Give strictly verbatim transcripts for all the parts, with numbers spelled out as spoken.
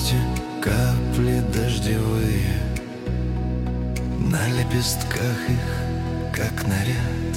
природе капли дождевые, на лепестках их, как наряд.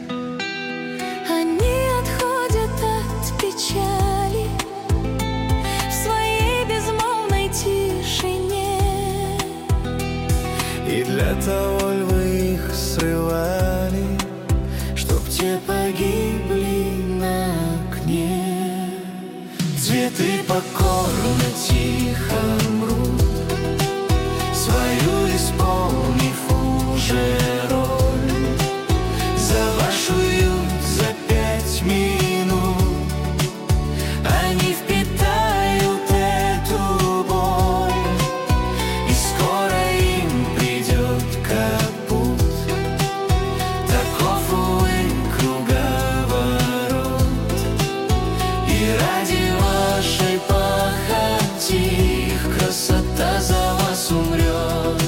Они отходят от печали в своей безмолвной тишине. И для того львы их срывали, чтоб те погибли на окне. Цветы покорно тихо мрут, свою исполнив уже роль. За ваш уют, за пять минут они впитают эту боль, и скоро им придет капут. Таков, увы, круговорот, и ради вашей похоти их красота за вас умрет.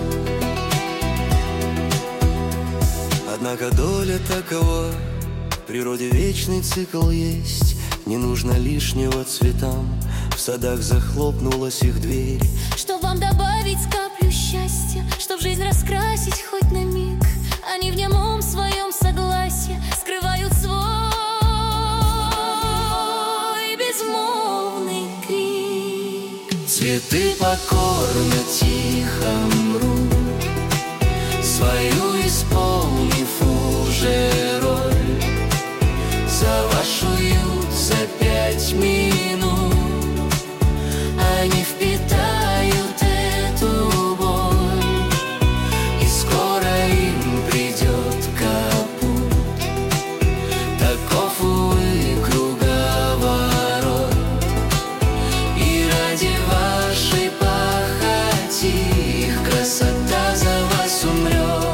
Однако доля такова, в природе вечный цикл есть. Не нужно лишнего цветам, в садах захлопнулась их дверь. Чтоб вам добавить каплю счастья, чтоб жизнь раскрасить хоть на миг, они в немом своем согласии скрывают свой безмолвный крик. Цветы покорно тихо мрут, свою исполнив уже роль. За ваш уют, за пять минут они впитают эту боль, и скоро им придет капут. Таков, увы, круговорот, и ради вашей похоти их красота за вас умрет.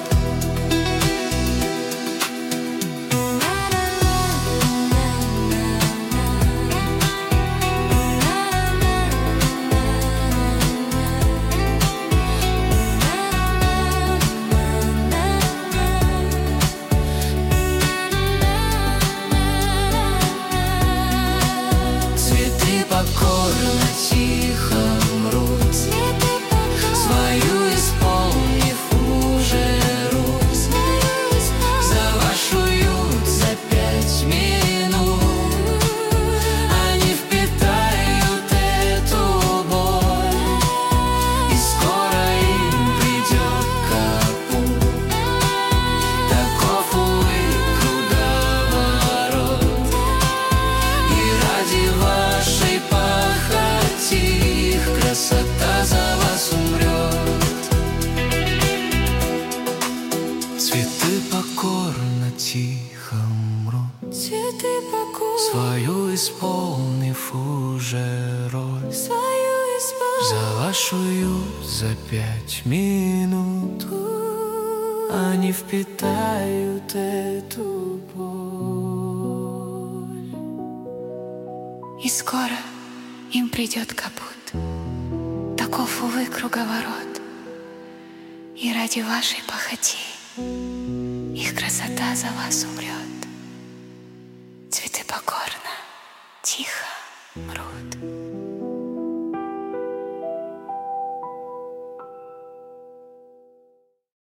Покорно тихо мрут, свою исполнив уже роль. За ваш уют, за пять минут они впитают эту боль, и скоро им придет капут. Таков, увы, круговорот, и ради вашей их красота за вас умрет. Цветы покорно тихо мрут, Цветы покорно, свою исполнив уже роль. свою исполнив. За ваш уют, за пять минут они впитают эту боль, И скоро им придет капут. Таков, увы, круговорот, и ради вашей похоти их красота за вас умрет. Цветы покорно, тихо